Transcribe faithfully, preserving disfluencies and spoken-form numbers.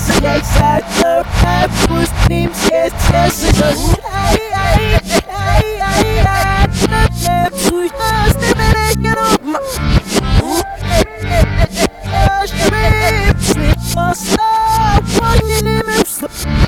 Jak zaczął, a pust nim się cieszy. Aj, aj, aj, aj, aj, nie pójść na stronę, nie rób. Aż ty mi przypostał, nie wiem,